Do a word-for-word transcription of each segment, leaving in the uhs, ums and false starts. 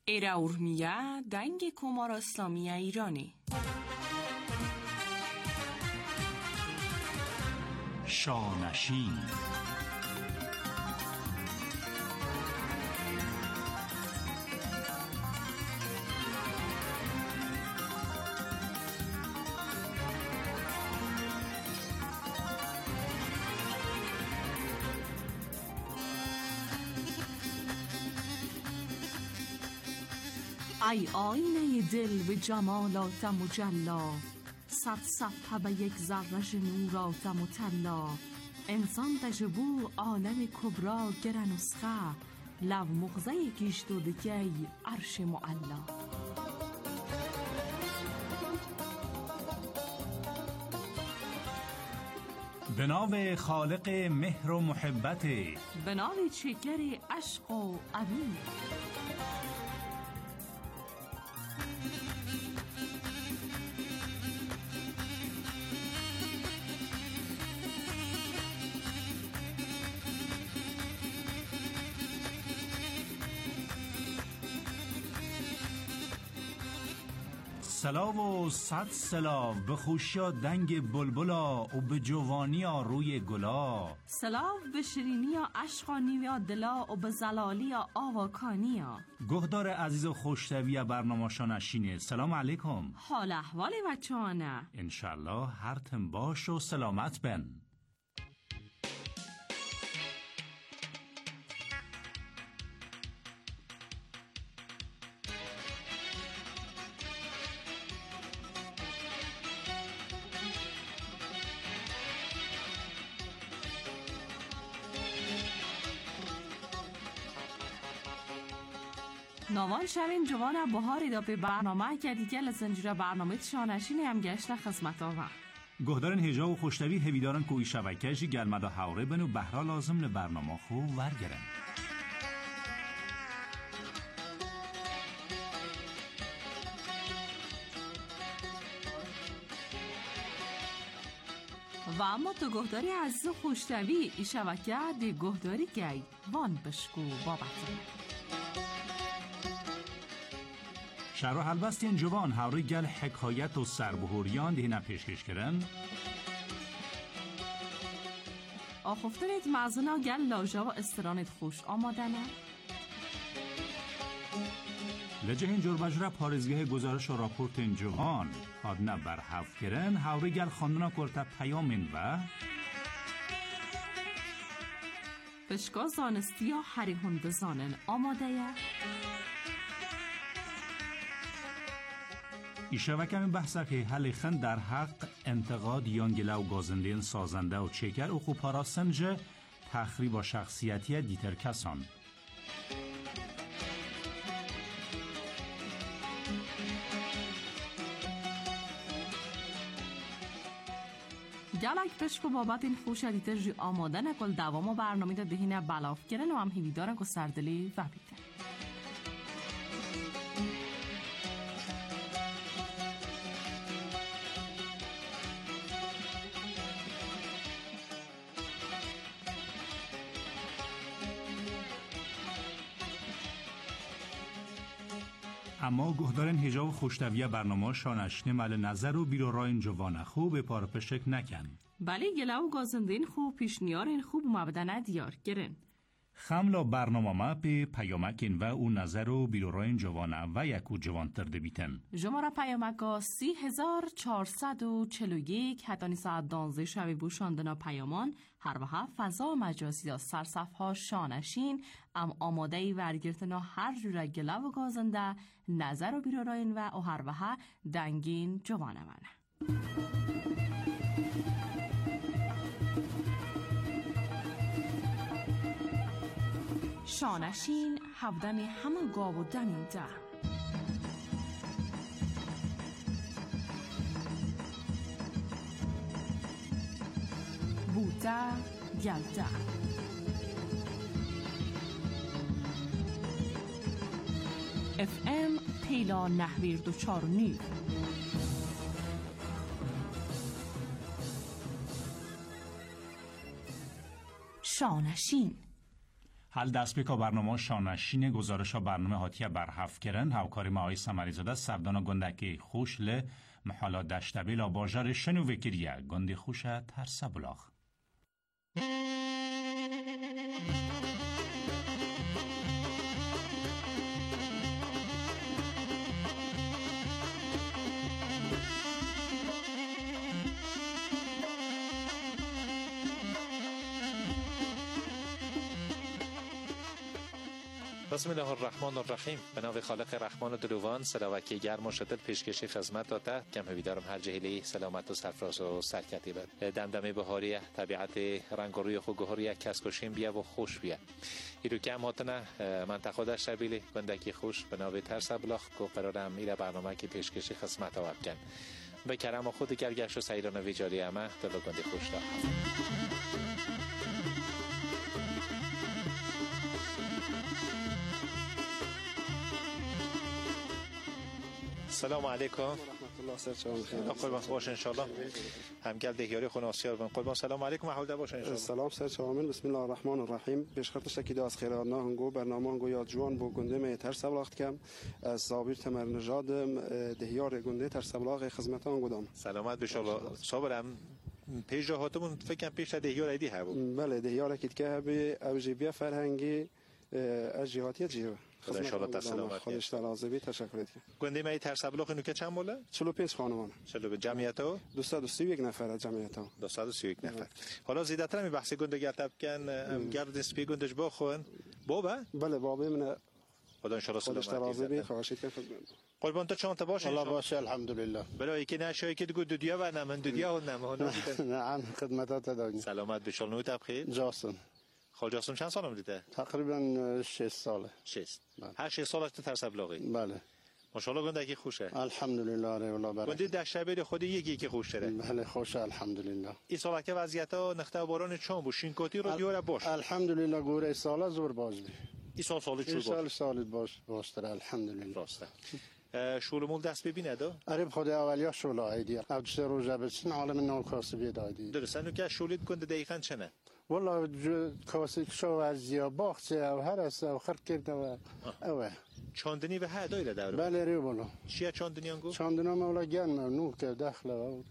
Era urmiya dangi Kumar Islamiya Irani. شانشین. ای آینه دل به جمالات مجلا، صد صفحه به یک ذره نورات مطلا. انسان تجبو عالم کبرا گر نسخه، لو مغزه کشت و دکی عرش معلا. به نام خالق مهر و محبت، به نام چکر عشق و امین. سلام و صد سلام به خوشیا دنگ بلبلا و به جوانیا روی گلا. سلام به شیرینیا عشقانیا دلا و به زلالیا آواکانیا. گهدار عزیز و خوشتوی برنامه شانشینه. سلام علیکم. حال احوال بچه‌انه؟ انشالله هر تم باش و سلامت بن. نوان شوین جوان بهاری دا به برنامه که دیگه لسنجره برنامه شانشینی هم گشت خدمت آور. گهدارن هجا و خوشتوی هویدارن کوی شبکه‌جی گلمدا حوره بن و بهرا لازم ل برنامه خو ورگرن. و اما تو گهداری عزیز و خوشتوی ای شبکه دی گهداری گی وان بشکو بابتونه. شهر و حلبستین جوان هاوری گل حکایت و سربهوریان دهینا پیشکش کرن. آخفتنید مزنا گل لاجا و استرانت خوش آمادنه. لجه این جور بجره پارزگاه گزارش و راپورت این جوان آدنه بر هفت کرن. هاوری گل خاندنا کرتا پیامین و بشکا زانستی یا حریحون بزانن آماده یه. ای شبکه می بحثه که حل خند در حق انتقاد یانگله و گازندین سازنده و چکر و خوبارا سنجه تخریب و شخصیتی دیتر کسان. گلک پشکو بابت این خوش دیتر جی آماده نکل دوام و برنامه دا دهینه بلاف کرن و هم هیویدارن که سردلی و بیتن. اما گهدارن هجا و خوشتویه برنامه شانشنه مل نظر و بیرو راین جوانه خوب پار پشک نکن. بله گله و گازندین خوب پیشنیارین خوب مبدنه دیار گرن. خملا برنامه ما به پیامکین و او نظر و بیرو راین جوانه و یکو جوان ترده بیتن. جمعه پیامکا سی هزار چهارصد و چل و یک حتانی ساعت دانزه شوی بوشاندنا پیامان هر وحه فضا مجازی دا سرصف ها شانشین ام آماده ای ورگرتنا هر جور گله و گازنده نظر و بیرو راین و او هر وحه دنگین جوانه منه. شانشین هفدمی همه گاو و دمین ده. بوده گلده اف ام پیلا نهویر دو چار نیو. شانشین حال دست بکا برنامه شانشین گزارش برنامه هاتیه برحف کرن همکاری ما آی سمری زاده سردانا گندکی خوش ل محالا دشتبیل و باجار شنو وکریه گندی خوش ترسه بلاغ. بسم الله الرحمن الرحیم. به نام خالق رحمان و دلوان سلاوکی گرم و شدل پیشکشی خدمت داده کم هویدارم هر جهلی سلامت و سرفراز و سرکتی بد دمدمه بهاری طبیعت رنگ و روی خو گهوری کسکشیم بیا و خوش بیا ایرو کم هاتنه منطقه داشت شبیلی گندکی خوش به نام ترس بلاخ کو قرارم ایره برنامه که پیشکشی خدمت آورد کن به کرم خود گرگش و سیران ویجاری همه دل گندی خوش داد. سلام علیکم. رحمت الله سرچشمه خیر. قربان باش ان شاء الله. همگل دهیاری خون آسیار بن. قربان سلام علیکم احوال باش ان شاء الله. سلام سرچشمه. بسم الله الرحمن الرحیم. بشخرتش کی داس خیرات نه هنگو برنامه هنگو یا جوان بو گنده می ترس بلاخت کم از صابر تمر نژاد دهیار گنده ترس بلاغ خدمتان گودام. سلامت به ان صابرم پیش هاتمون فکر کنم پیش دهیار ایدی ها بود. بله دهیار کیت که به اوجبیه فرهنگی از جهاتیه جیو. خدا ان شاء الله سلامت. خودش ترازبی تشکر ات. گنده می ترس بلاغ اینو که چند موله؟ چهل و پنج خانمان. چهل به جمعیت ها؟ دویست و سی و یک نفر از جمعیت ها. دویست و سی و یک نفر. حالا زیادتر می بحث گنده گرتاب کن گرد اسپی گندش باخون. بابا؟ بله بابا من. خدا ان شاء الله خودش ترازبی خواهشید که قربان تو چند تا باشه الله باشه الحمدلله. برای که نشایی که دو دنیا و نمن دنیا و نمه نعم خدمتات دادیم. سلامت بشال نوت بخیر. جاسم. خال جاسم چند سالم دیده؟ تقریبا شش ساله. شش. هر شش سال است ترس بلاغی. بله. ماشاءالله گندگی خوشه. الحمدلله اره والله برای. گندی در شبیه خودی یکی که خوش داره. بله خوشه الحمدلله. این سال که وضعیت‌ها نخته و باران چون بود شینکاتی رو دیواره باش. الحمدلله گوره ساله زور باز بی. این سال سال چون باش. سال سال باش باستر الحمدلله. راسته. شول مول دست ببینه دو؟ عرب خدا اولیا شول عیدی. اوج روزه بچین عالم نام کاسبی دادی. درست. انو که شولید کنده دقیقاً چنه؟ والله کاسب شو از زیا باخت و هر است و خرد کرد و اوه. چاندنی و ها دایره داره. بله ری بالا. چیه چاندنی انگو؟ چاندنی مولا گن نو که داخله و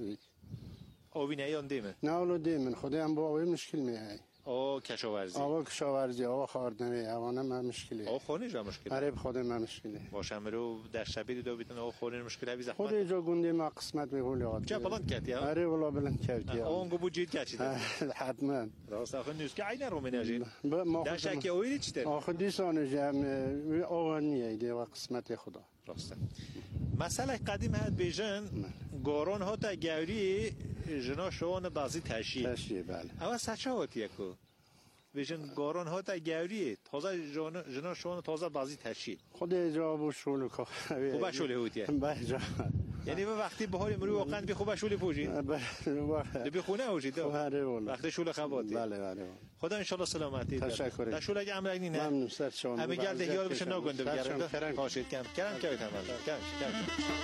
آوی نه یان دیمه. نه ولو دیمن خدا هم با آوی مشکل میه. آه کشاورزی. آه کشاورزی آه خاردنی آوانه ما مشکلی. آه خونی جا مشکلی. آره خدا ما مشکلی. باشم رو در شبیه دو بیتن آه خونی مشکلی بیزه. خدا جا گنده ما قسمت میگولی آد. چه بلند کردی؟ آره ولی بلند کردی. آه اونگو بود جید کشیده. حتما. راست آخه نیست که عین رو مناجی. ما در شکی اویی چی داری؟ آخه دیسان جام آوانیه دی و قسمت خدا. راسته. مسئله قدیم هست بیشتر گاران ها تا گوری جنا شوان بازی تشی. تشی بله. اما سچه هاتیه کو. بیشتر گاران ها تا گوری تازه جنا جنا شوان تازه بازی تشی. خود جواب شول که. خوبه شوله هوتیه. بله. یعنی به وقتی بهاری مرو واقعا بی خوبه شوله پوشید. بله. بی خونه هوشید. آره والله. وقتی شوله خباتی. بله بله. خدا ان شاء الله سلامتی. تشکر. در شوله که امر نه. ممنون سر شما. همه گرد یار بشه نگنده بگیرد. خواهید کم. کردم که ایتام کم کم.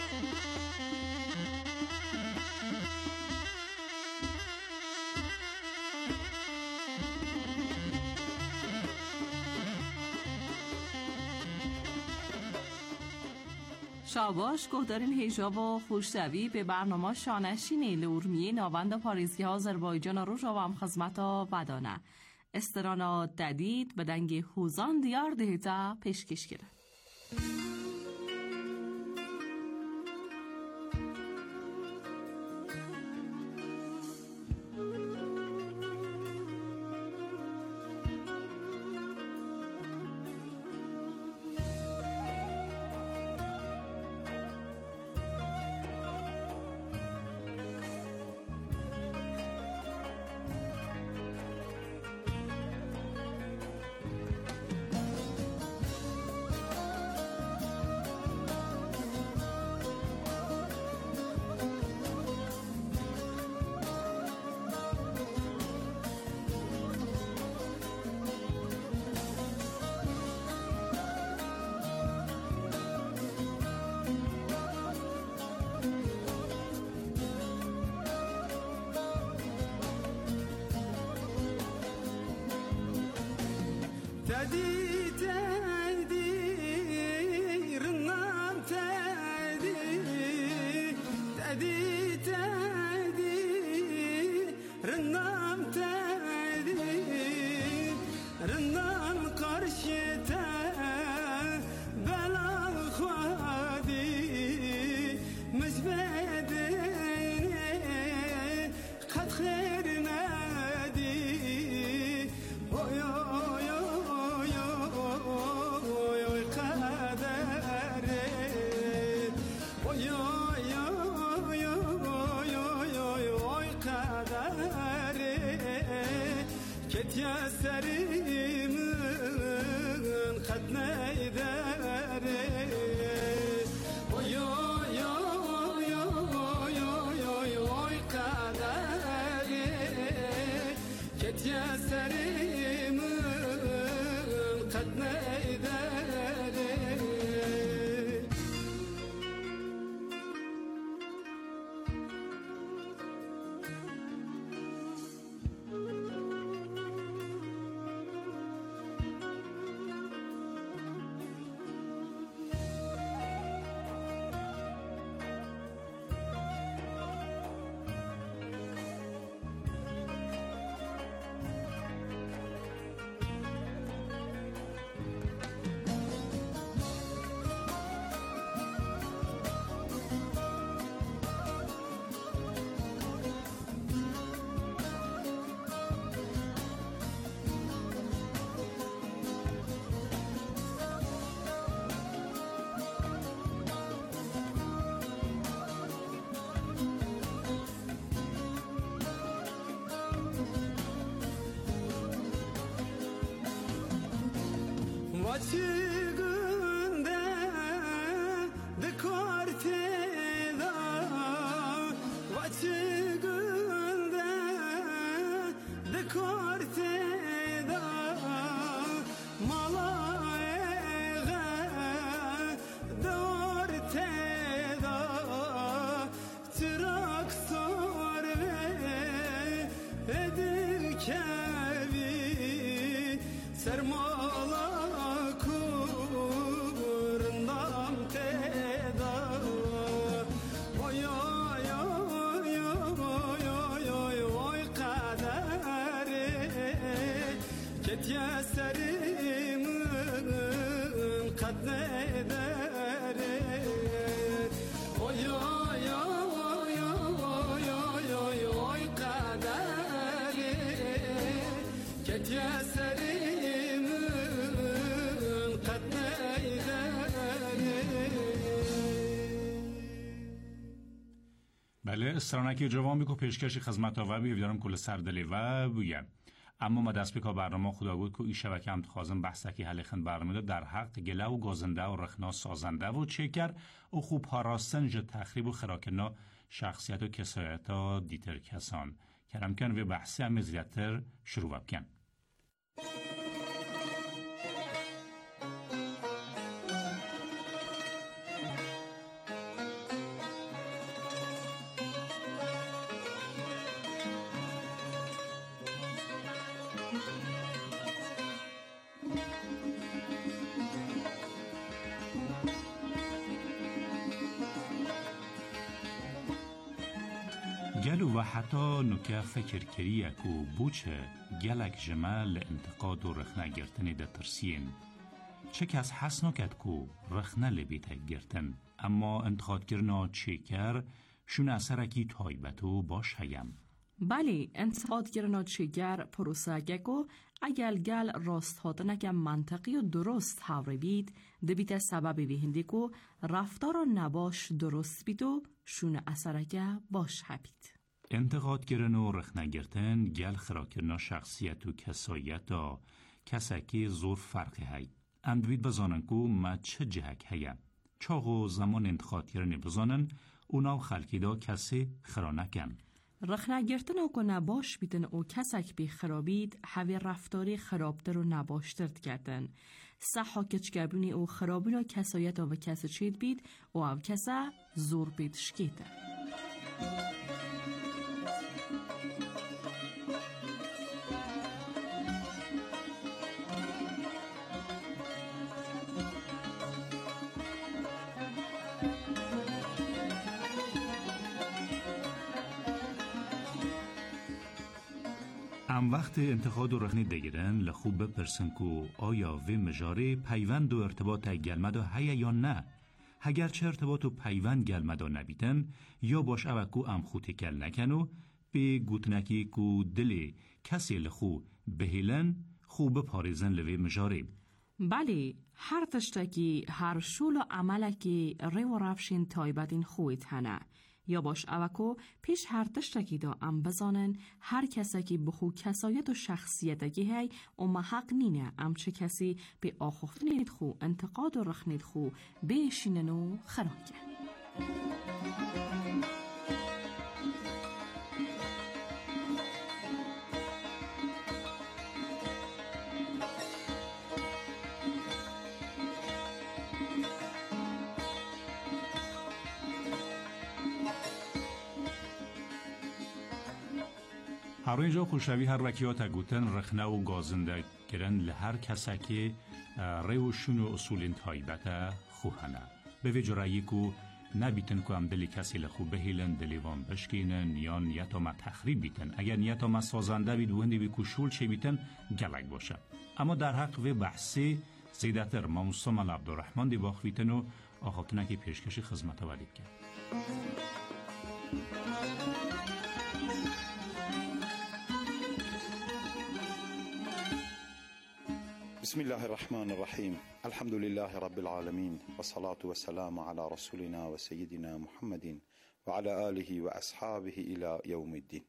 شاباش گهدارین هیجاب و خوشتوی به برنامه شانشین لورمیه ناوند پاریزی آذربایجان رو رو هم خدمت ها بدانه استرانا ددید به دنگ خوزان دیار دهتا پیشکش کرد. رنام تدی رنام قرشته بلا خودی مزبدنی قد خیر ندی اوی اوی اوی اوی قدره اوی اوی اوی اوی اوی قدره کت یا سری من قد نیداره اوی اوی اوی اوی اوی اوی قدره کت یا سری من قد نیداره Vaçigunda de corteda Vaçigunda de corteda Malaga de orteda Çırak sor ve edil kevi Sermala يا سريم قد ندار ويا يا يا يا يا قدر كت يا سريم قد ندار. بله استرانکی جوان بیکو پیشکشی خدمت آور بیدارم کل سردلی و بگم اما ما دست بکا برنامه خدا بود که این شبکه هم خازم بحثکی حلیخن برنامه در حق گله و گازنده و رخنا سازنده و چکر و خوب هاراستن جه تخریب و خراکنا شخصیت و کسایت ها دیتر کسان کرم کن و بحثی هم زیادتر شروع بکن. گلو و حتی نکه فکر کریه که بوچه گلک جمال انتقاد و رخنه گرتنی ده ترسین چه کس حس نکد که رخنه لبیته گرتن اما انتقاد کرنا چه کر شون اثرکی تایبتو باش هیم. بله انتقاد کرنا چگر پروسه گکو اگر گل راست هاتنک منطقی و درست حوری بید دبیت سبب ویهنده که رفتار نباش درست بید و شون اثرک باش هبید. انتقاد کردن و رخنه گرتن گل خرا کردن شخصیت و کسایت دا کسکی زور فرقی هی. اندوید بزانن که ما چه جهک هیم. چاقو زمان انتقاد کردن بزانن اونا خلکی دا کسی خرا نکن. رخنه گرتن او که نباش بیتن او کسک بی خرابید هوی رفتاری خرابتر و نباشتر کردن. صحا کچگربونی او خرابی را کسایت او کسی چید بید او او کسا زور بید شکیده. ام وقت انتقاد و رخنی دگیرن لخوب بپرسن که آیا وی مجاره پیوند و ارتباط گلمدو هیا یا نه. اگر چه ارتباط و پیوند گلمدو نبیتن یا باش اوکو ام خوتی کل نکنو به گوتنکی که دل کسی لخو بهیلن خوب پاریزن لوی مجاره. بله، هر تشتکی هر شول و عملکی ری و رفشین تایبتین خویت هنه. یا باش اوکو پیش هر تشتکی دا ام بزانن هر کسی که بخو کسایت و شخصیتکی هی و محق نینه ام چه کسی به آخفتنید خو انتقاد و رخنید خو بیشینن و خراکن. هر اینجا خوشوی هر وکیات گوتن رخنه و گازنده گرن لهر کسا که ریوشون و اصولین تایبت خوهنه. به وجرایی که نبیتن که هم دلی کسی لخو بهیلن دلیوان بشکینن یا نیتا ما تخریب بیتن. اگر نیتا ما سازنده بید و هندی بی کشول چه بیتن گلک باشه. اما در حق و بحثی زیدتر ما مصمم عبدالرحمن دی باخویتن و آخوتنه که پیشکشی خدمت ولید کرد. بسم الله الرحمن الرحيم. الحمد لله رب العالمين والصلاة والسلام على رسولنا وسيدنا محمد وعلى آله وأصحابه إلى يوم الدين.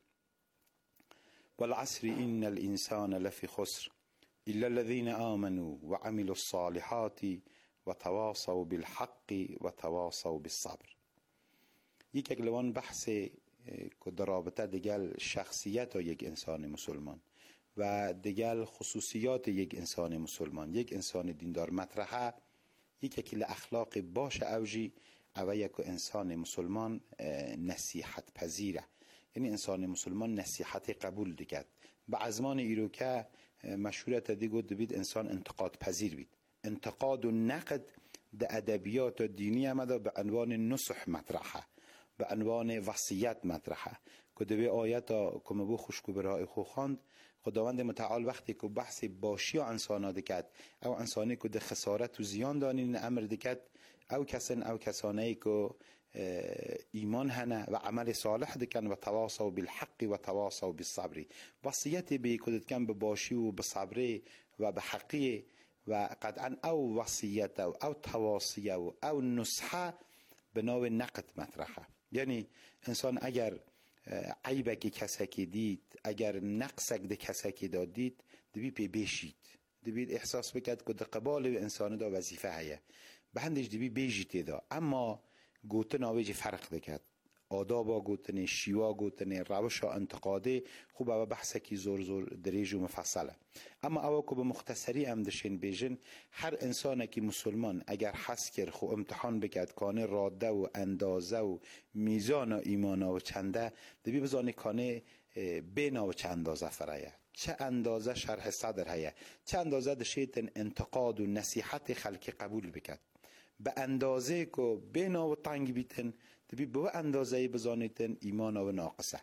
والعصر إن الإنسان لفي خسر إلا الذين آمنوا وعملوا الصالحات وتواصوا بالحق وتواصوا بالصبر. یک اگلوان بحث که در رابطه دیگر شخصیت یک انسان مسلمان و دیگر خصوصیات یک انسان مسلمان، یک انسان دیندار مطرحه، یک اکیل اخلاق باش اوجی او یک انسان مسلمان نصیحت پذیره. یعنی انسان مسلمان نصیحت قبول دکد. به ازمان ایرو که مشهورت دیگو دبید انسان انتقاد پذیر بید. انتقاد و نقد ده ادبیات دینی امده به عنوان نصح مطرحه، به عنوان وصیت مطرحه. که دوی آیتا که مبو خوشکو برای خو خواند، خداوند متعال وقتی که بحث باشی و انسانا دکد او انسانی که ده خسارت و زیان دانین امر دکد او کسن او کسانی که ایمان هنه و عمل صالح دکن و تواصوا بالحق و تواصوا بالصبر. وصیت به کدت کن به باشی و به صبر و به حقی و قطعا او وصیت او او تواصی او او نصحه به نوع نقد مطرحه. یعنی انسان اگر عیبک کسکی دید، اگر نقصک ده کسکی داد دید، دبی پی بیشید، دبی احساس بکد که ده قبال انسان دا وظیفه هیه به هندش دبی بیجید دا. اما گوتن آویج فرق دکد، آدابا گوتنه، شیوا گوتنه، روشا انتقاده خوب او بحثکی زور زور دریج و مفصله. اما او که به مختصری امدشین بیجن هر انسانکی مسلمان اگر حس کرد خو امتحان بکد کانه راده و اندازه و میزان و ایمان و چنده دبی بزانه کانه بینا و چه اندازه فرایه، چه اندازه شرح صدر هیه، چه اندازه دشیتن انتقاد و نصیحت خلق قبول بکد. به اندازه که بینا و تنگ بیتن دبی به اندازه بزانیتن ایمان و ناقصه.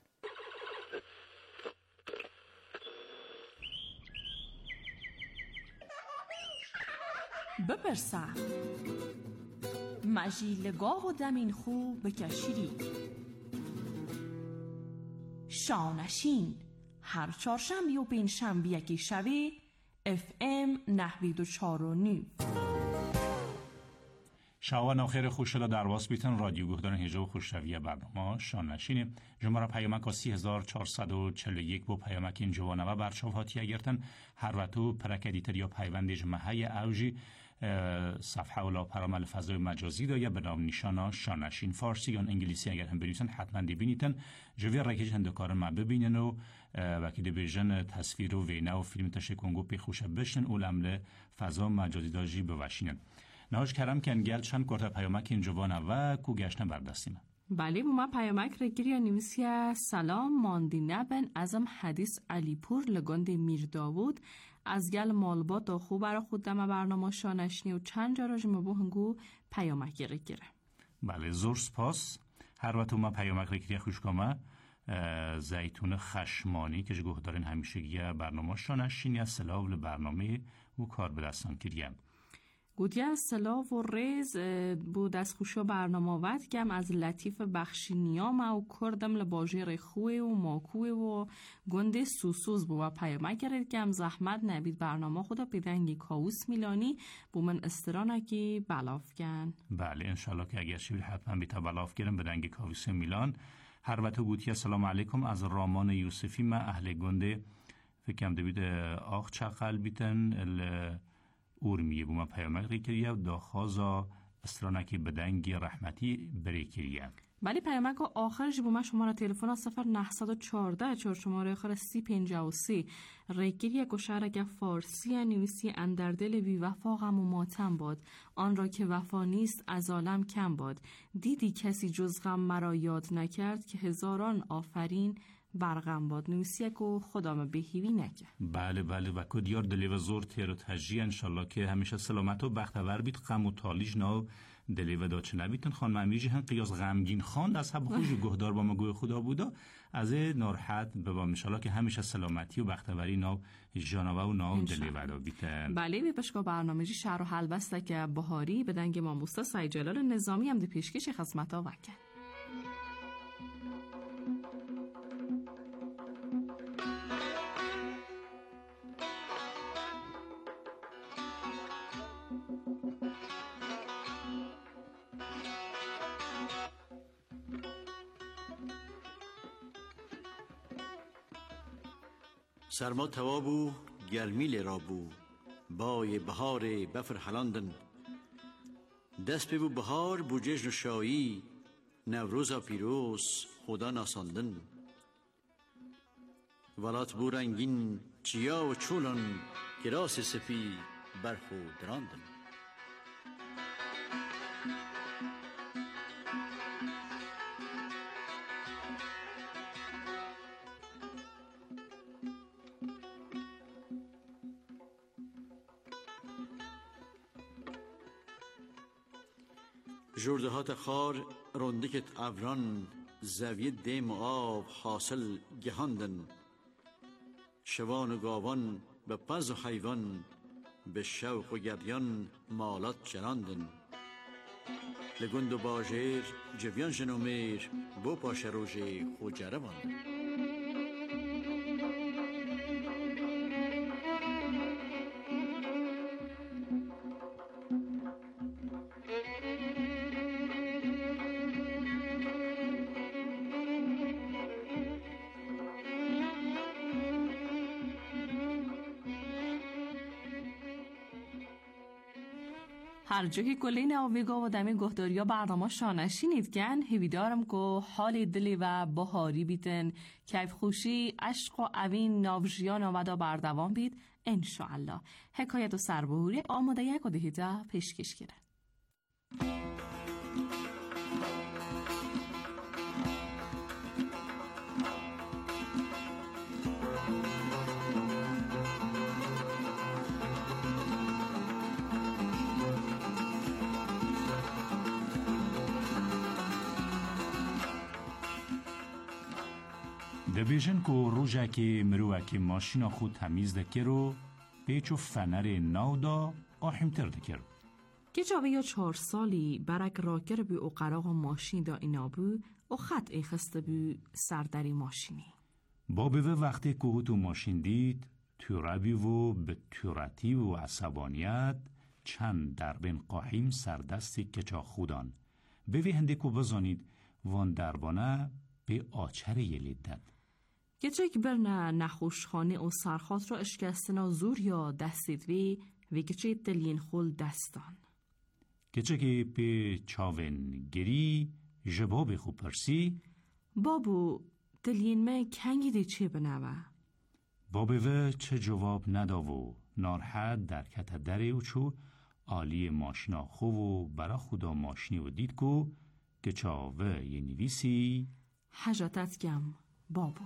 بپرسه مجیلگاه و دمین خوب بکشیری شانشین هر چهارشنبه و پنجشنبه یکی شبه اف ام نهوید و چار و نیم. شاوان آخر خوش شده در واس بیتن رادیو گهدان هجا و خوششویه برنامه شان نشینه جمعه پیامک سی هزار چهارصد و چهل و یک با پیامک این جوانه و برچاو هاتی اگرتن هر وقتو پرکدیتر یا پیوندی جمعه اوجی صفحه اولا پرامل فضای مجازی دا یا به نام نشانا شانشین فارسی یا انگلیسی اگر هم بنویسن حتما دی بینیتن جوی رکیج هندکار ما ببینن و وکی دی بیجن تصویر و وینه و فیلم تشکونگو پی خوشه بشن اول عمل فضا مجازی دا جی بوشینن. نهاش کرم کن گل چند کرده پیامک این جوانه و کو گشنه بردستیم. بله بوما پیامک رگیری یا نویسیه سلام ماندی نبن ازم حدیث علی پور لگند میر داوود از گل مالبات و خوب برا خود دم برنامه شانشنی و چند جاراج مبو هنگو پیامک رگیره. بله زور سپاس هر وقت ما پیامک رگیری خوشکامه زیتون خشمانی که جگوه دارین همیشگیه برنامه شانشینی از سلاو لبرنامه و کار به دستان کریم. گودیا سلاو و ریز بود از خوشا برنامه وقت گم از لطیف بخشی نیام و کردم لباجیر خوی و ماکوی و گنده سوسوز بود و پیامه کرد گم زحمت نبید برنامه خدا پیدنگی کاوس میلانی بو من استرانکی بلاف گن. بله انشالله که اگر شوید حتما بیتا بلاف گرم بدنگی کاوس میلان. هر وقت گوتی سلام علیکم از رامان یوسفی ما اهل گنده فکرم دوید آخ چقل بیتن ال اورمیه بوما پیامک ریکریه و داخازا استرانکی بدنگی رحمتی بریکریه. بله پیامک آخرش بوما شماره تلفن صفر نهصد و چهارده چهار شماره آخر سی پنجاه و سی ریکریه که شهرک فارسی نویسی اندردل بی وفا غم و ماتم باد آن را که وفا نیست از عالم کم باد دیدی کسی جز غم مرا یاد نکرد که هزاران آفرین برغم باد نویسیه که خدام بهیوی نکه. بله بله و که دیار دلی و زور تیر و تجیه انشالله که همیشه سلامت و بختور بید غم و تالیج ناو دلی و داچه نبیتن خانم امیجی هم قیاس غمگین خواند از حب خوش و گهدار با ما گوی خدا بودا از نارحت ببام انشالله که همیشه سلامتی و بختوری ناو جانوه و ناو دلی و دا بیتن. بله بی پشکا برنامه جی شهر و حل بسته که بهاری بدنگ ماموستا سعی جلال نظامی هم دی پیشکش خدمت ها وکن. سرما توابو گرمی لرابو بای بهار بفر حلاندن دست ببو بهار بو جشن شایی نوروز پیروز خدا ناساندن ولات بو رنگین چیا و چولن گراس سپی برخو دراندن جردهات خار رندکت افران زویه دیم آب حاصل گهاندن شوان و گاوان به پز و حیوان به شوق و گریان مالات چراندن لگند و باجر جویان جنومیر بو پاش روژه خوجره باندن هر جا که کلین آویگا و دمی گهداریا برنامه شانشینید گن هیویدارم که حال دلی و بهاری بیتن کیف خوشی عشق و اوین ناوجیان آمده بردوام بید انشاءالله حکایت و سربهوری آماده یک و دهیده پیشکش کرد. دبیجن که روژه که مروه که ماشینا خود تمیز دکر رو پیچ و فنر ناو دا آحیمتر دکر. که جاوه یا چهار سالی برک راکر بی او قراغ ماشین دا اینا بو او خط ای خسته بی سردری ماشینی. با به وقتی که تو ماشین دید تورابی و به تورتی و عصبانیت چند در بین قاحیم سردستی کچا خودان به وی هنده که بزانید وان دربانه به آچر یلید داد. گچه که برنه نخوشخانه و سرخات را اشکستنا زور یا دستید وی وی گچه دلین خول دستان. گچه که به چاون گری جواب خوب پرسی بابو دلین من کنگی دی چه بنوه؟ بابو و چه جواب نداو نارحد در کت دره و چو آلی ماشینا خو و برا خدا ماشینی و دید کو گچاوه یه نویسی حجاتت گم بابو.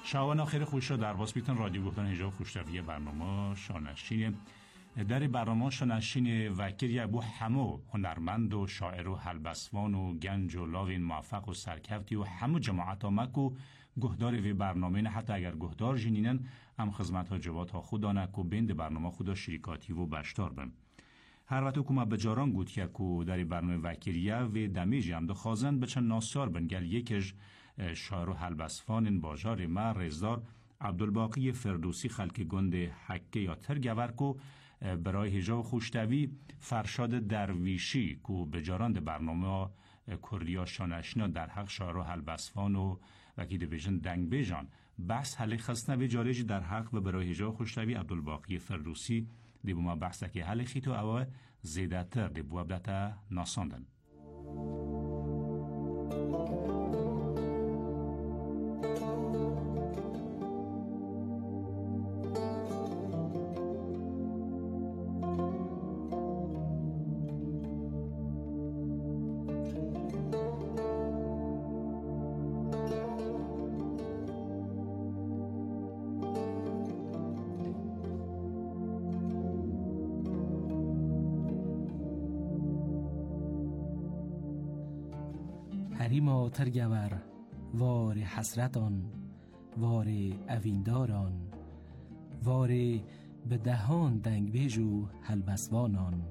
شاوان آخر خوش را در باز بیتن رادیو گفتن هجاب خوشتویه برنامه شانشین در برنامه شانشین وکیل ابو همو هنرمند و شاعر و حلبسوان و گنج و لاوین موفق و سرکفتی و همو جماعت آمک و گهدار وی برنامه نه حتی اگر گهدار جنینن هم خدمت ها جوات ها خودانک و بین برنامه خدا شریکاتی و بشتار بن. هر وقت حکومت بجاران گوت که کو در برنامه وکیلیه و دمیجی هم دو خازن بچن ناسیار بن گل یکش شاعر و حلبسفان این باجار ما رزدار عبدالباقی فردوسی خلک گند حکه یا ترگور کو برای هجاب خوشتوی فرشاد درویشی کو بجاران ده برنامه کردیا شانشینا در حق شاعر و حلبسفان و وکی ده بیجن دنگ بیجان بحث حلی خستنه به جارجی در حق و برای هجاب خوشتوی عبدالباقی فردوسی دی بوما بحثه که حلی خیتو اوه زیده تر دی بوابدتا ناساندن. حریما ترگور وار حسرتان وار اوینداران وار به دهان دنگ بیجو حلبسوانان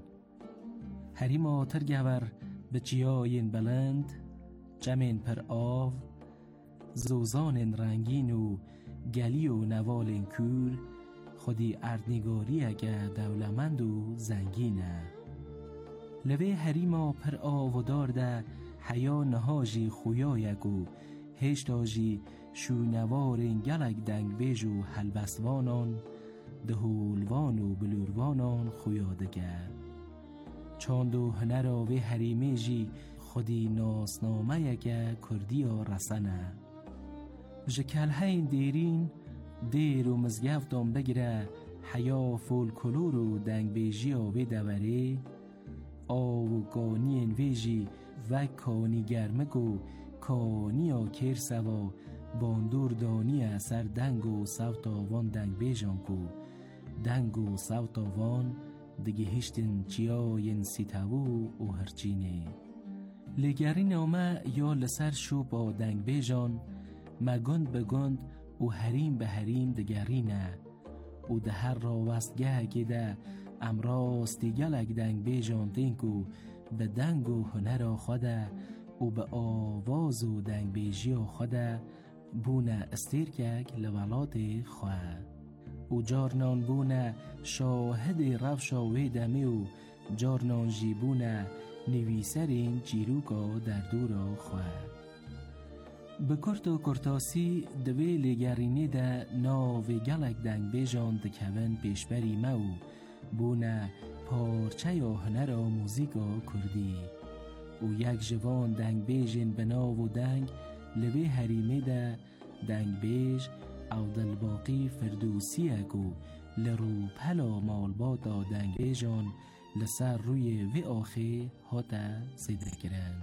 حریما ترگور به جیاین بلند جمین پر آو زوزان رنگین و گلی و نوال کور خودی اردنگاری اگه دولمند و زنگینه لوه حریما پر آو و دارده حیا نهاجی خویایگو هشتاجی شونوارین گلک دنگ بیجو حلبسوانان دهولوان و بلوروانان خویادگه چاندو هنرا و حریمه جی خودی ناسنامه یکه کردی و رسنه جکل هین دیرین دیر و مزگفتان بگیره حیا فول کلور و دنگ بیجی آوه دوره آو گانین ویجی و کانی گرمگو کانی آکر سوا باندور دانی اثر دنگ و صوت آوان دنگ بیجان کو دنگ و صوت آوان دگه هشتن چیاین سیتاو و هرچینه لگری نامه یا لسر شو با دنگ بیجان مگند بگند و حریم به حریم دگرینه و ده هر را وستگه گده امراستی گلک دنگ بیجان تینکو به دنگ و هنر خوده و به آواز و دنگ بیجی خوده بونه استیرکک لولات خواه و جارنان بونه شاهد رفشا و دمی و جارنان جیبونه نویسرین جیروکا در دورا خواه به کرت و کرتاسی دوی لگرینی ده ناو گلک دنگ بیجان دکوین پیشبری مو بونه پارچه یا هنر و موزیکا کردی و یک جوان دنگ بیجین بنا و دنگ لبه حریمه ده دنگ بیج عبدالباقی فردوسی اگو لرو پلا مالباتا دنگ بیجان لسر روی وی آخی هاتا سیده کرن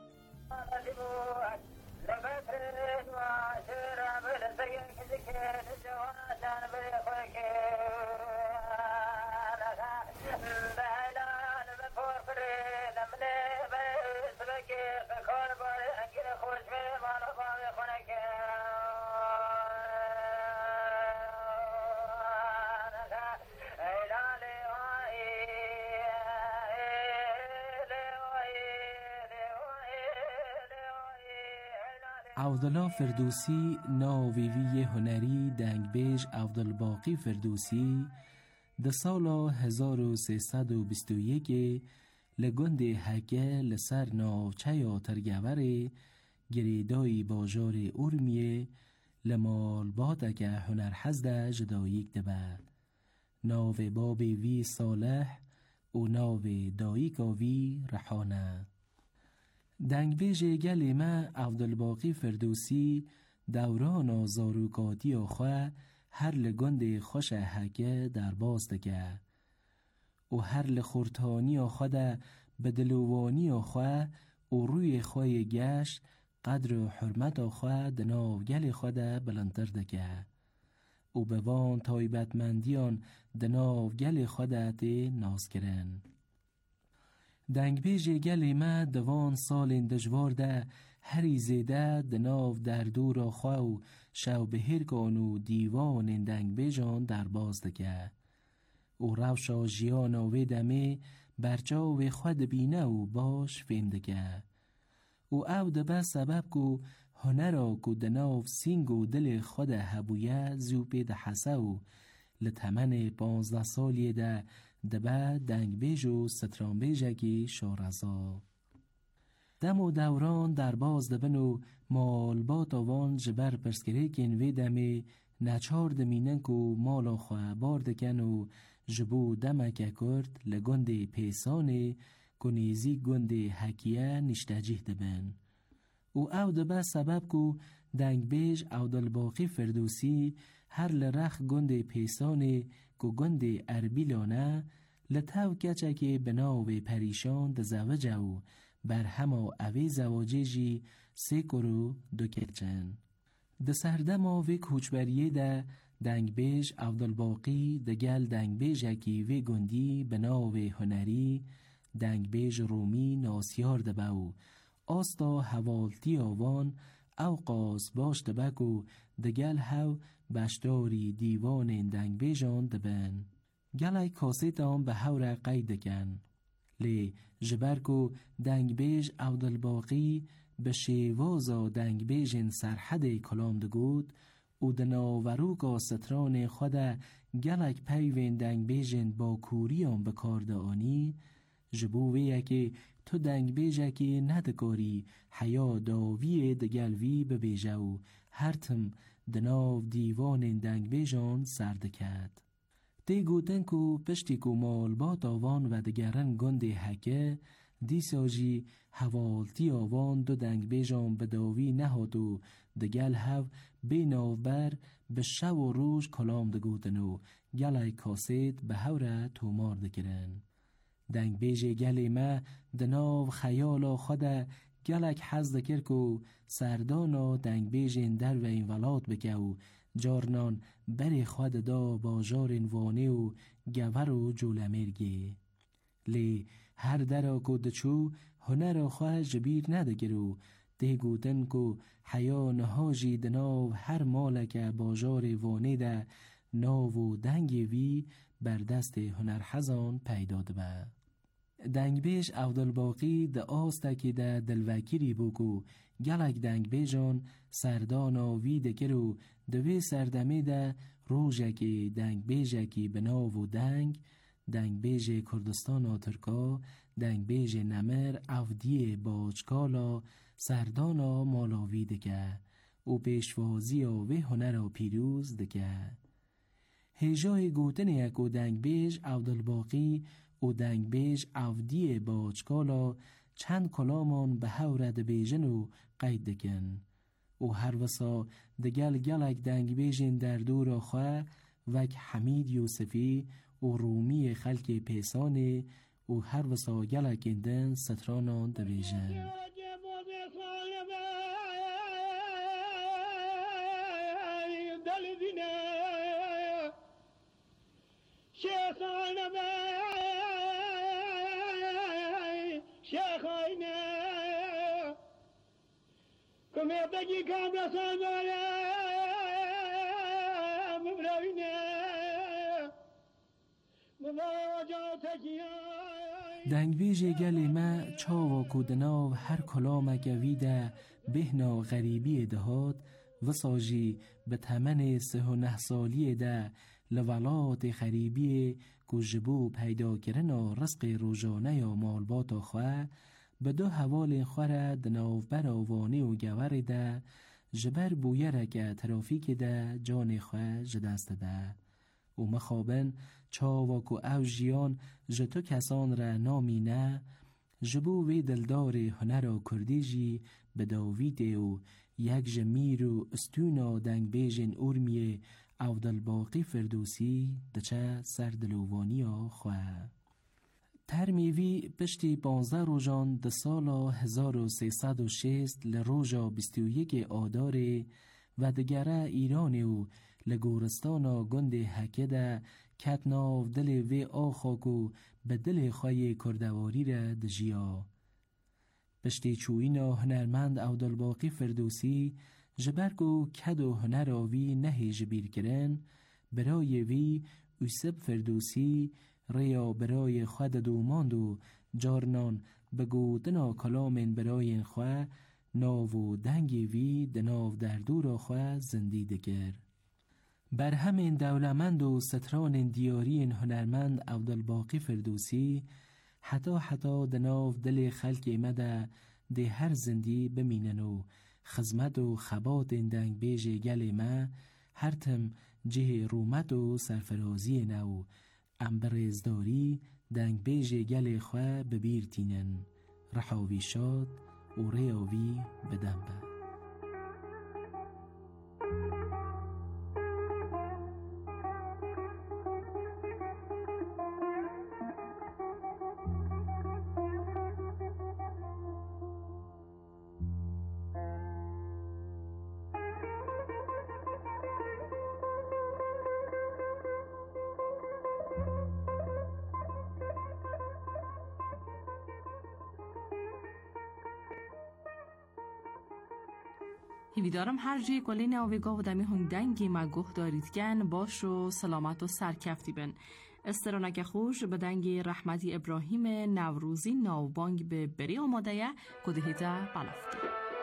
عبدالله فردوسی ناویوی هنری دنگ بیج عبدالباقی فردوسی ده سال هزار و سیصد و بیست و یک لگند حکه لسر ناوچه یا ترگوره گریدای باجار ارمیه لمال بادک هنر حزده جداییک دبه ناو باب وی صالح و ناو داییکا وی رحانه دنگ بیج گلی ما عبدالباقی فردوسی دوران آزاروکاتی خواه هر لگند خوش حکه در باز دگه و هر لخورتانی خود به دلوانی خواه و روی خواه گشت قدر و حرمت خود دناو گل خود بلندتر دکه او بوان تایبتمندیان دناو گل خودت ناز کرن. دنگ بیج گل ما دوان سال دجوار ده هری زیده دناو در دور خواو شو بهر کانو دیوان دنگ بیجان در باز دکه او روشا جیان و دمه برچاو خود بینه و باش فهم دکه او او دبه سبب کو هنرا کو دناو سینگ و دل خود هبویه زوبه ده حسه و لطمن پانزده سالی ده دبه دنگ بیج و ستران بیجه کی شارزا دم و دوران در باز دبن و مال با تاوان جبر پرسکره کن وی دمه نچار دمینن کو مالا خواه باردکن و جبو دمک کرد لگند پیسانه کنیزی گند حکیه نشتجیه دبن او او دبه سبب کو دنگ بیج او دلباقی فردوسی هر لرخ گند پیسانه کو گند اربیلانه لطاو کچه که بناو پریشان ده زوجه و بر همه اوی زواجه جی سه کرو دو کچن ده سردم آوی کوچبریه ده دنگ بیج او دلباقی ده گل دنگ بیج که وی گندی بناو هنری دنگ بیج رومی ناسیار ده باو آستا حوالتی آوان او قاس باش ده بکو ده گل هاو بشداری دیوان دنگ بیجان ده بن گلای کاسیتان به هور قید کن لی جبرکو دنگ بیج او دلباقی به شیوازا دنگ بیجن سرحد کلام دگود او دناورو کا ستران خود گلک پیوین دنگ بیجن با کوریان بکارده آنی جبوویه که تو دنگ بیجه که ندکاری حیا داوی دگلوی ببیجه و هرتم دناو دیوان دنگ بیجان سردکد دی گوتن کو پشتی کو مال با تاوان و دگرن گند حکه دیساجی حوالتی آوان دو دنگ بیجان بداوی نهاد و دگل هف بیناو بر به شو و روش کلام دگوتن و گلای کاسید به هوره تومار دکرن دنگ بیج گلی ما دناو خیالا خود گلک حز دکر کو سردانا دنگ بیجین در و این ولاد بکه و جارنان بری خود دا با جارن وانه و گور و جولمرگی لی هر درا کو دچو هنر خواه جبیر ندگرو ده گوتن کو حیا نهاجی دناو هر مالک باجار وانه ده ناو و دنگ وی بر دست هنر حزان پیداد به دنگ بیش او دلباقی ده آسته که ده دلوکیری بوکو گلک دنگ بیجان سردانا وی دکرو دوی سردمه ده روژه که دنگ بیجه که بناو و دنگ دنگ بیج کردستان و ترکا دنگ بیج نمر افدی باجکالا سردانا مالاوی دکه او پیشوازی و هنر و پیروز دکه هجای گوتن یک و دنگ بیج او دلباقی او دنگ بیج افدی باجکالا چند کلامان به هورد بیجن و قید دکن او هر وسا دگل گلک دنگ بیجن در دور خواه وک حمید یوسفی او رومی خلک پیسانه او هر وسا گلک اندن سترانان دویجن دنگ بیج گل ما چاوا کودناو هر کلامک ویده بهنا غریبی دهات و ساجی به تمن سه و نه سالی ده لولات خریبی کجبو پیدا کرنا رزق روزانه یا مالبات خواه به دو حوال خوره دناو بر آوانه و گور ده جبر بویره که ترافیک ده جان خواه جدست ده او مخابن چاواک و او جیان جتو کسان را نامی نه جبو وی دلدار هنر و کردی جی به داویده و یک جمیر و استونا دنگ بیجن ارمیه او دلباقی فردوسی دچه سر دلووانی خواه ترمیوی پشتی پانزده روزان ده سال هزار و سیصد و شصت لروژا بیست و یک آدار و دگره ایرانی و لگورستان گند حکده کتناو دل وی آخاکو به دل خواهی کردواری را دجیا. پشتی چوینا هنرمند عبدالباقی فردوسی جبرگو کد و هنر آوی نهی جبیر کرن برای وی یوسف فردوسی ریا برای خود دوماند و جارنان بگو دنا کلامن برای خواه ناو و دنگی وی دناو در دور خواه زندی دگر. بر همین دولمند و ستران دیاری هنرمند عبدالباقی فردوسی حتی حتی دناو دل خلق مده ده هر زندی بمینن و خزمت و خبات دنگ بیج گل ما هر تم جه رومت و سرفرازی نو امبرزداری دنگ بیج گل خواه ببیر تینن رحاوی شاد و ریاوی بدنبه. هیویدارم هر جای گلین آویگاه و دمی هندنگی مگوه دارید گن باش و سلامت و سرکفتی بن. استرانک خوش به دنگ رحمتی ابراهیم نوروزی ناوبانگ به بری آماده یه کدهیده بلافتی.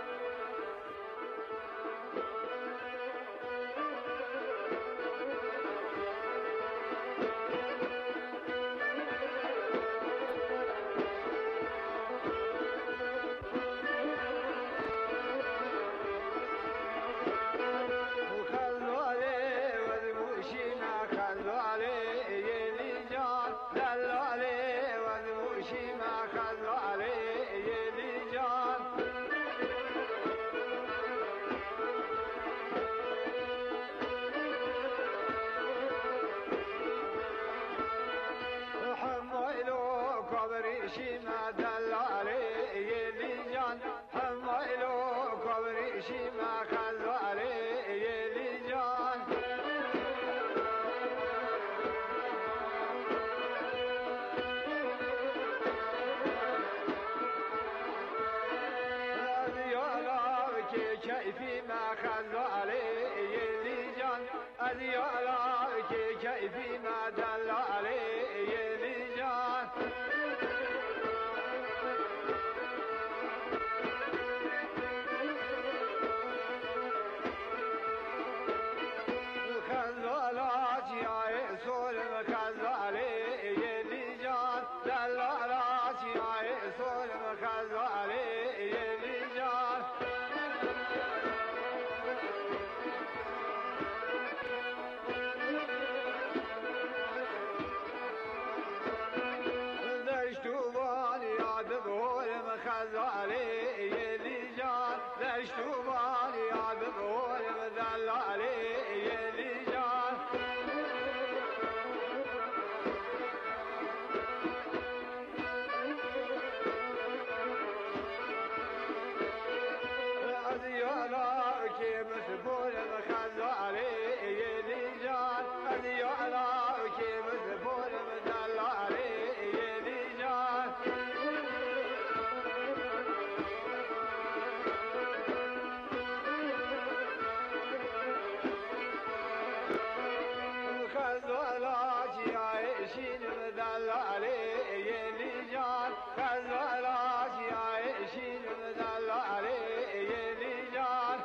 كيفي ما خلوا عليه يلي جان أديالا كيفي ما دل عليه يلي جان خلوا لا جاي سول ما خلوا عليه يلي جان دل لا جاي سول ما خلوا عليه يلي جان خلوا عليه يلي جان دشتو بالي عبقول مدل عليه يلي جان أديالا كي مسبول خلوا عليه يلي جان أديالا كي مسبول مدل عليه يلي جان عايشين مدل عليه يلي جان خزالاش عايشين مدل عليه يلي جان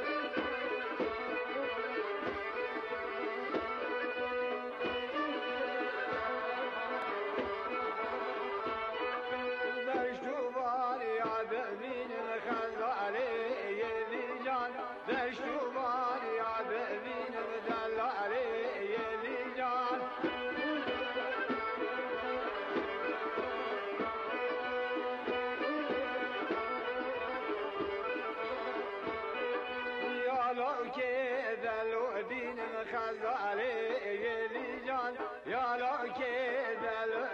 دشتو بالي عبئين خزا عليه يلي جان دشتو بالي عبئين مدل عليه يلي جان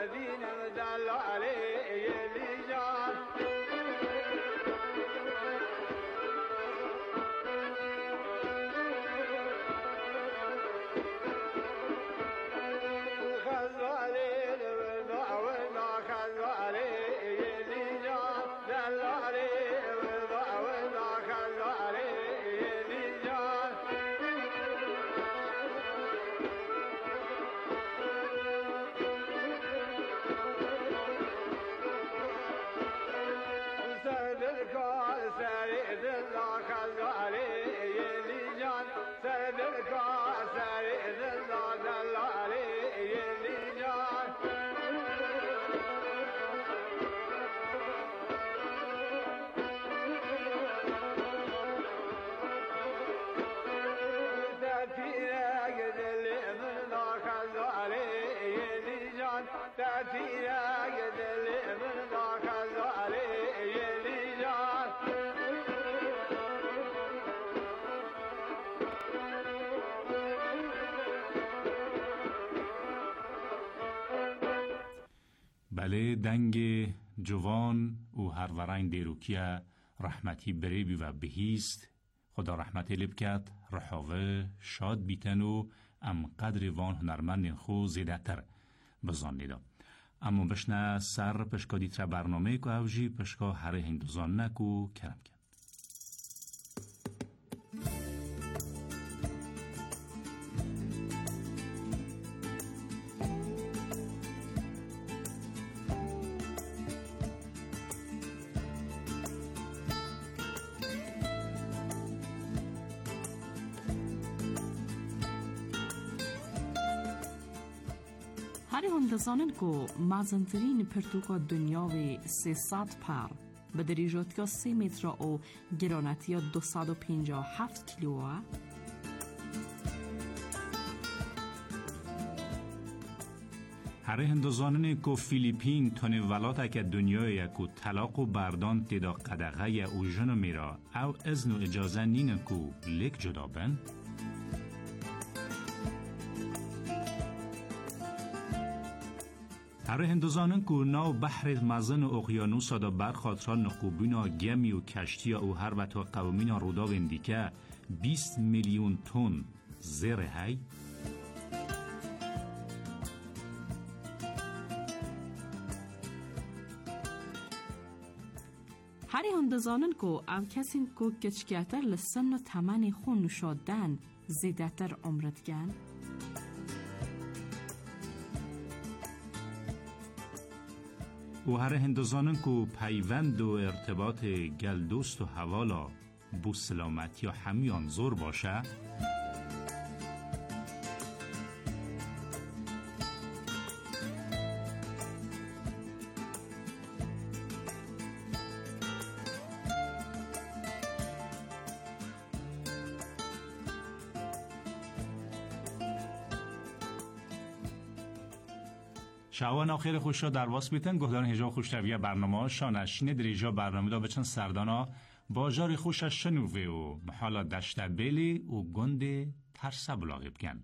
دین دلاله یلی جان بله دنگ جوان او هر ورین دیروکیه رحمتی بریبی و بهیست خدا رحمتی لب کرد رحاوه شاد بیتن و ام قدر وان هنرمندین خو زیده تر بزان نیدا اما بشنه سر پشکا دیتر برنامه که اوجی پشکا هره هندوزان نکو کرم کن هر هندزانن که مزنترین پرتوکا دنیاوی سیصد پر به دریجات یا سی متر و گرانتی یا دویست و پنجاه و هفت کیلوه هر هندوزانن که فیلیپین تونه ولاتا که دنیای که طلاق و بردان تیدا قدغه یا او جنو میرا او ازن و اجازه نینن که لیک جدا بن هر هندوزانن که ناو بحر مزن و اقیانوس دا برخاطران نقوبینا گمی و کشتی او هر و تا قومینا رودا وندیکه بیست میلیون تن زیر هی هر هندزانن که او کسین که کچکیتر لسن و تمن خون نشادن زیده تر عمرت گن و هر هندوزانن که پیوند و ارتباط گلدوست و حوالا بو سلامت یا همیان زور باشه شوان آخر خوش را در واس بیتن گهدان هجا خوشتویه برنامه شانشین دریجا برنامه دا بچن سردانا باجار خوشش شنوه و محالا دشت بیلی و گنده ترسه بلاغیب کن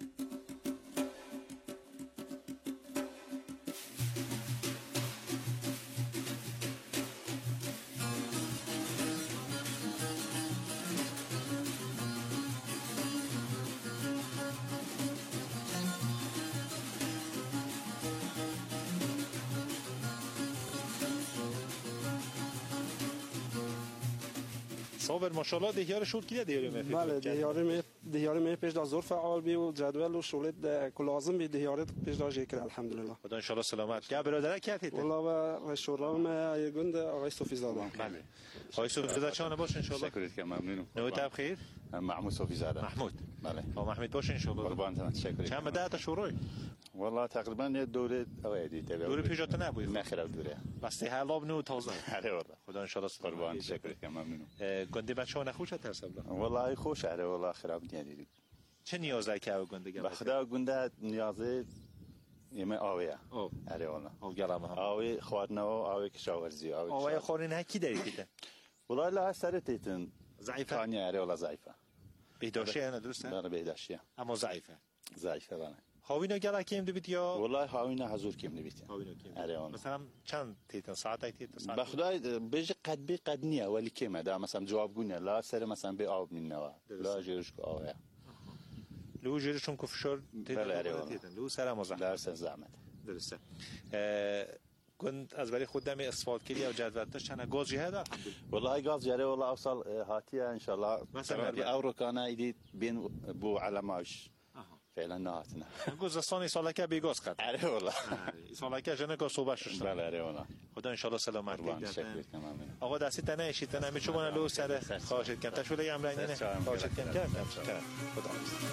صابر ماشاءالله دهیار شد کلیه دیاری می بله دهیاری می دهیاری می پیش دا زور فعال بی و جدول و شغلت کلازم بی دهیاری پیش دا جیکر الحمدلله خدا ان شاء الله سلامت که برادر کیتید والله و شورام گند آقای صوفی زاده بله آقای صوفی زاده چانه باش ان شاء الله شکرت که ممنونم نو تاب خیر محمود صوفی زاده محمود بله آقا محمود باش ان شاء الله قربان تشکر چند مدت شوروی والله تقریبا یه دوره آقای دیده دوره پیشات نبود نه خیر دوره بس حلاب نو تازه آره والله خدا ان شاء الله قربان تشکر که ممنونم گنده بچه‌ها نخوش ترسم والله خوش آره والله خراب نیادید چه نیازی که او گنده به خدا گنده نیازه یمه آویه آره والله او گلام هم آوی خواردن و آوی کشاورزی آوی آوی خورین هکی داری دیدن والله لا سرتیتن ضعیفه کانی آره والله ضعیفه بهداشتی نه درسته بله بهداشتی اما ضعیفه ضعیفه بله هاوینا گلا کیم دوید یا والله هاوینا حضور کیم دوید هاوینا کیم آره اون مثلا چند تیتن ساعت تیتن ساعت بخدای بج قد بی قد نیه ولی کیمه دا مثلا جوابگونه لا سر مثلا به آب منوا لا جرش کو آیا لو جرشون کو فشار تیتن لو سر مزاحم درس زحمت درسته كنت از برای خودم اصفاد کردی و جدولتش چند گاز جهده والله گاز جاره والله اوصل هاتيه ان شاء الله مثلا في اورو كان ايدي بين بو على ماش فعلا نهاتنا گاز استانی ساله که بی گاز کرد آره والله ساله که جنه گاز صبح شد بله آره والله خدا ان شاء الله سلامت بده آقا دستی تنه اشی تنه میچونه لو سر خواهشت کم تشویل یم رنگینه خواهشت کم کم خدا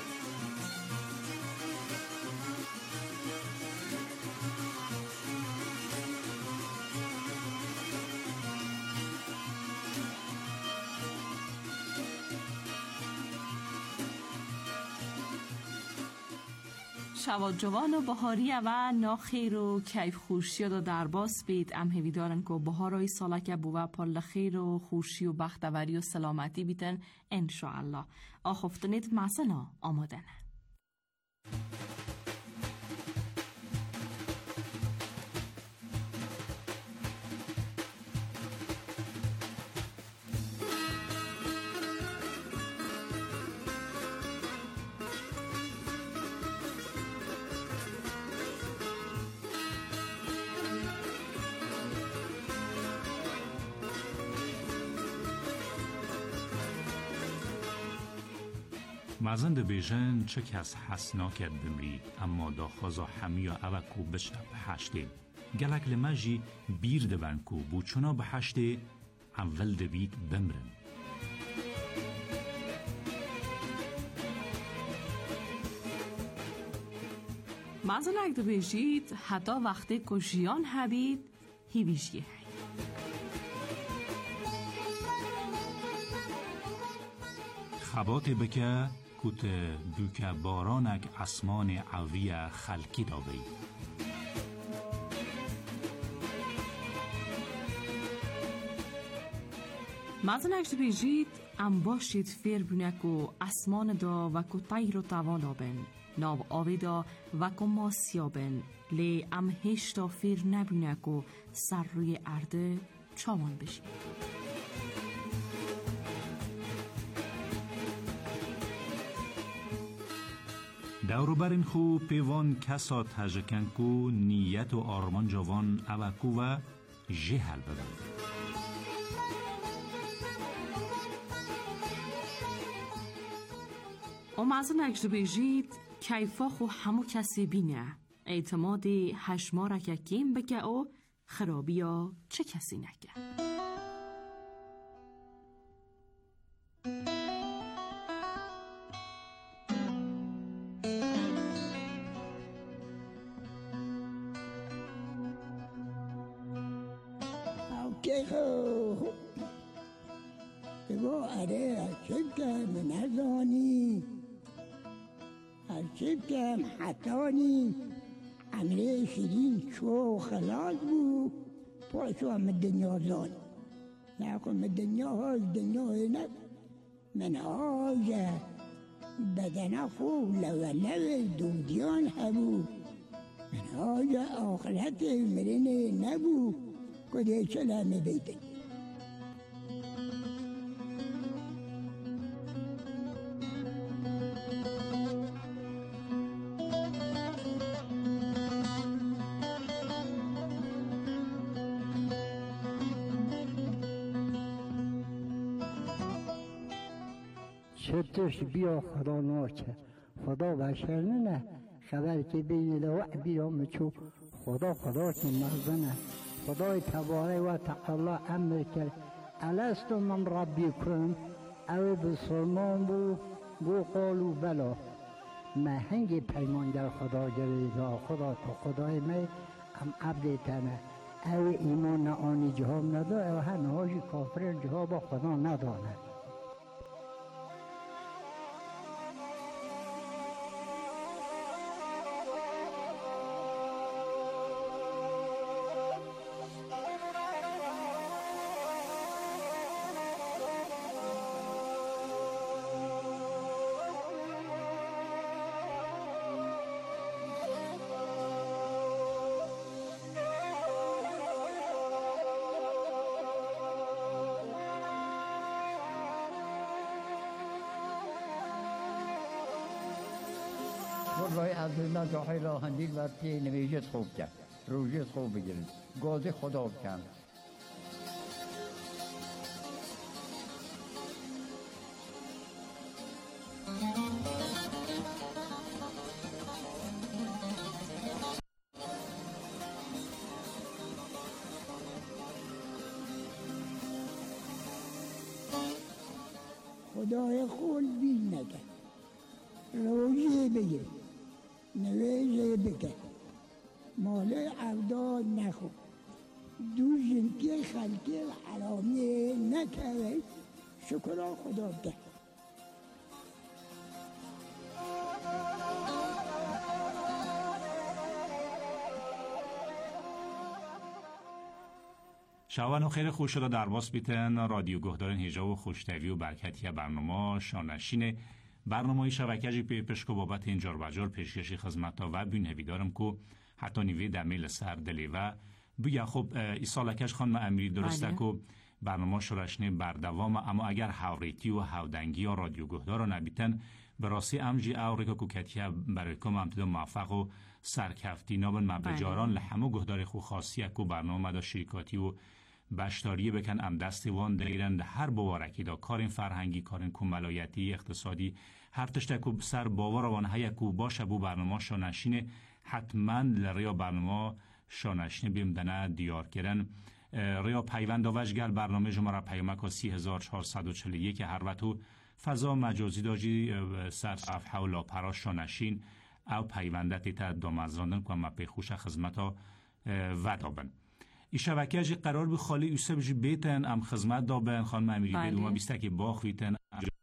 شواد جوان و بهاری و ناخیر و کیف خوشی و در باس بید ام هوی دارن که بهارای سالک بو پال خیر و خوشی و بختوری و سلامتی بیتن انشاءالله. آخفتنید مثلا آمادنه. مزند بیژن چه کس حسنا کرد بمرید اما دا خوزا همی و اوکو بشه بحشته گلک لمجی بیر دبنکو بوچونا بحشته اول دوید بمرن مزن اگه دو بیجید حتی وقتی که جیان هبید هیویجیه خبات بکه کت بوکه بارانک اسمان عویه خلکی دابی مزن اگه بیجید ام باشید فیر بونک و اسمان دا و که تیر و توالا بن ناو آوی دا و که ماسیا بن لی ام هشتا فیر نبونک و سر روی ارده چاوان بشید دورو برین خو پیوان کسا تجکن کو نیت و آرمان جوان اوکو و جهل بدن او مزن اگه بیجید کیفا خو همو کسی بینه اعتماد هشماره که کیم بگه او خرابی ها چه کسی نگه بگو اره عجب کم نزانی عجب کم حتانی عمره شیرین چو خلاص بود پاشو هم دنیا زان نکن دنیا های دنیا هنک من آجه بدن خوب لولو دودیان هبو من آجه آخرت مرنه نبو کده چلمه بیدن شتش بیا خدا ناچه خدا بشر نه خبر که بین لوح بیا مچو خدا خدا که مغزنه خدای تبارک و تعالی امر کرد الستو من ربیکم او بسلمان بو بو قالو بلا محنگ پیمان در خدا جریده خدا تو خدای می ام عبد تنه او ایمان آنی جهام نداره او هنهاجی کافر جهام با خدا ندانه از اینا جاهای راه اندیل و پی نویجت خوب کرد، روژت خوب بگیرید، گازه خدا بکن. خدای خود بیل نکن، روژه بگیر، نویجه بکن، ماله عبدال نخون، دو جنکی خلقی حرامی نکره، شکران خدا بکن. شاوان و خیر خوش را در باس بیتن رادیو گهدارن هیجا و خوشتوی و برکتی برنامه شانشین برنامه شبکه پی پشکو بابت اینجار بجار پیشکشی خدمتا و بین هویدارم کو حتی نیوی در میل سر دلی و بیا خب ای سالکش خانم امیری درسته کو برنامه شورشنه بردوام، اما اگر هاوریتی و هاودنگی و رادیو گهدار رو نبیتن براستی امجی اوریکا کوکتیه برای کم امتدام موفق و سرکفتی نابن مبجاران لحمو گهدار خو خاصیه کو برنامه دا شریکاتی و بشتاری بکن ام دستی وان دیرند هر باورکی دا کارین فرهنگی، کارین کمالایتی، اقتصادی، هر تشته کو سر باور وان هیا کو باشه بو برنامه شانشینه حتما لریا برنامه شانشینه بیم دنه دیار کردن ریا پیوند آوشگل برنامه جمعه پیامک سی هزار چهارصد و چهل و یک هر وقتو فضا مجازی داجی سر صف حولا پراش شانشین او پیوندت تا دامزراندن که ما پی خوش خدمتا ودابن ای شبکه اجی قرار بی خالی یوسف جی بیتن ام خدمت دابن خانم امیری بید و ما بیسته که باخ ویتن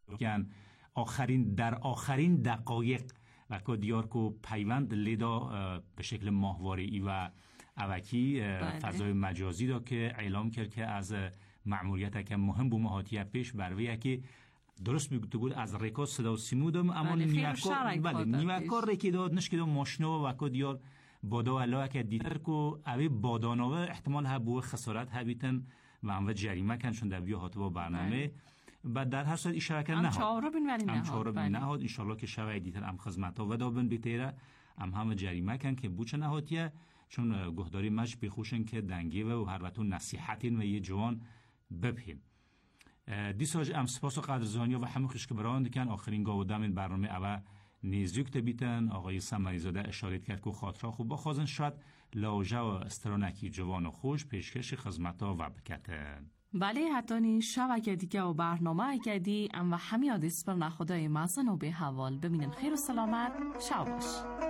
آخرین در آخرین دقایق و که دیار که پیوند لیدا به شکل ماهواره ای و اوکی فضای مجازی دا که اعلام کرد که از معمولیت که مهم بو مهاتیه پیش برویه که درست بگو بود از ریکا صدا و سیمودم اما نیمکار بله نیمکار ریکی داد نش که دو ماشنو و که دیار بادا علاوه که دیتر که اوی بادانوه احتمال ها بو خسارت ها بیتن و هم و جریمه کن چون در بیو هاتو با برنامه بعد در هر صورت اشاره کن نهاد هم چهارو بین ولی نهاد هم چهارو بین نهاد انشالله که شوه دیتر هم خدمت ها و دابن بیتیره هم هم جریمه کن که بوچه نهادیه چون گهداری مش بخوشن که دنگی و هر وقت نصیحتین و یه جوان ببین دیساج ام سپاس و قدرزانیا و همه خوشگبران دیکن آخرین گاودم این برنامه اوه نیزیوک تبیتن آقای سمریزاده اشاره کرد که خاطره خوب بخوازن شاید لاوژه و استرانکی جوان و خوش پیشکش خدمتا و بکتن بله حتی نی شبکه دیگه و برنامه اگدی ام و همی آدیس پر نخدای مزن و به حوال ببینن خیر و سلامت شب باش.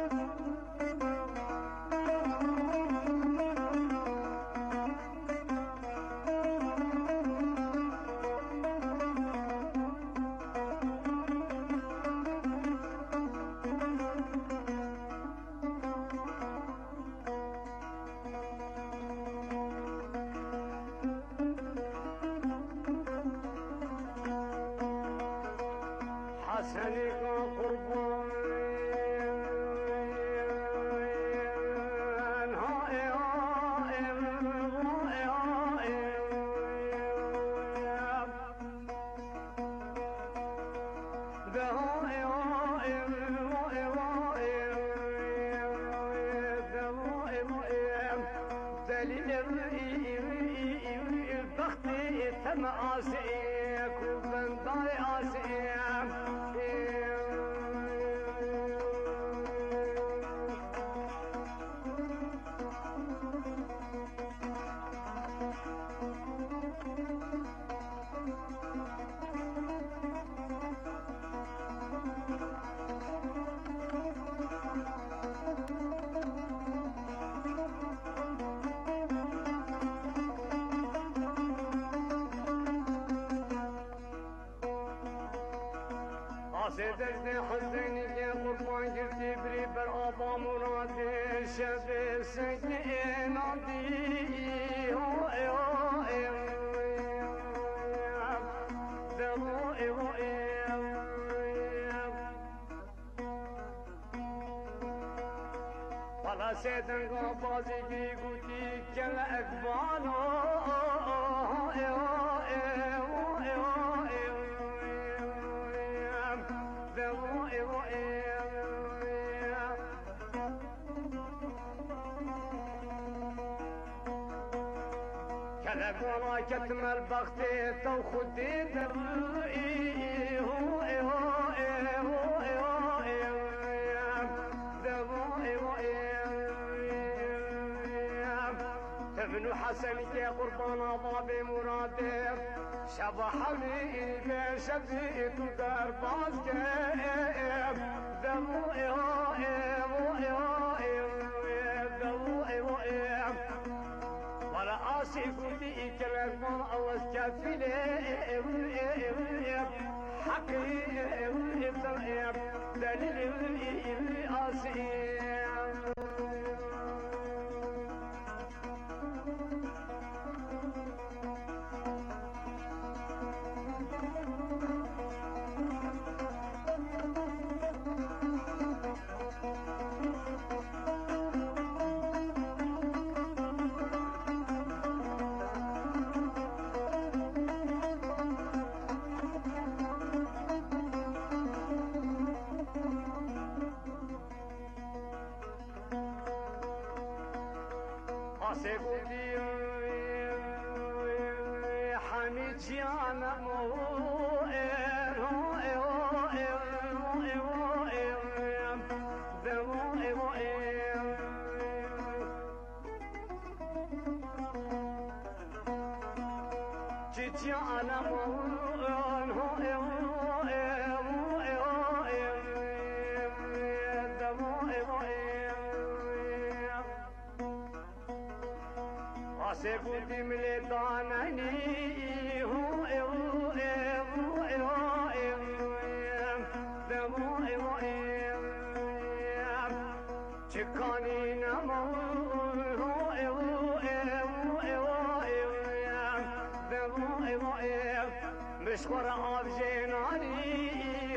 دست حسینی که قربان گرتی بری بر آبا مراد شب سجن اینادی والا سیدن کا بازی کی گوتی کل اکبانو لقونا كتم البخت تو خدي دبوئي هو هو ابن حسن كي قربان بابي مرادي شبحني بشبيت درباز كيف دمو ايو ايو ايو ايو ايو ولا آسف بي كلام أوس كافلي حقي دليل آسف سيقودي مليطانني هو هو چکانی نمون مشخور آب جنانی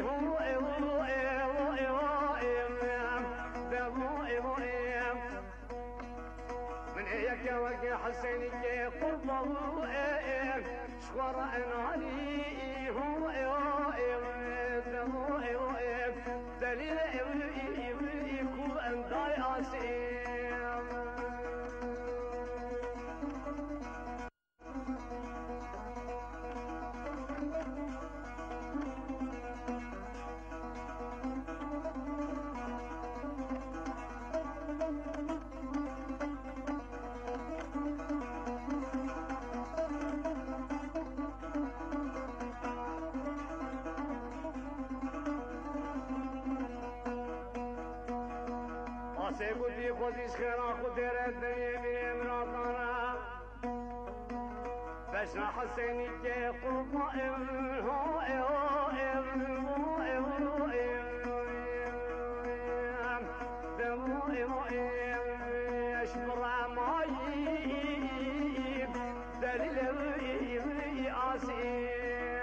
من هيك وقع حسيني قربه شخور اناني هو دليل يكون انداي اسير سيقولي خذي خيرا خذي الدنيا من امراطنا باش حسيني كي قرب هو اشبر ماي دليل اسير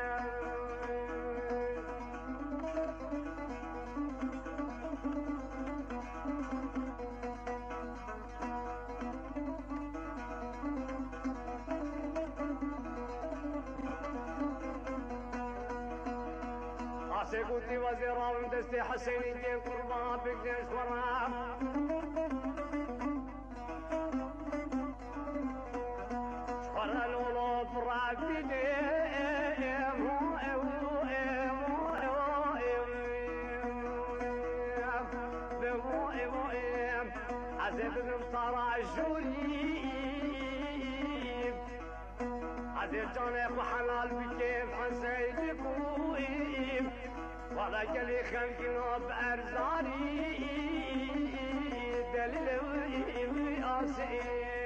سيقولي وزيرا ومدستي حسيني كي قربا بكنش ورا شخورا لولو براك بديم عزيز المطارع الجوري عزيز جانك وحلال بكيف حسيني كويم ولا قلي خلقنا بأرزاني دليل وإيمي أسئل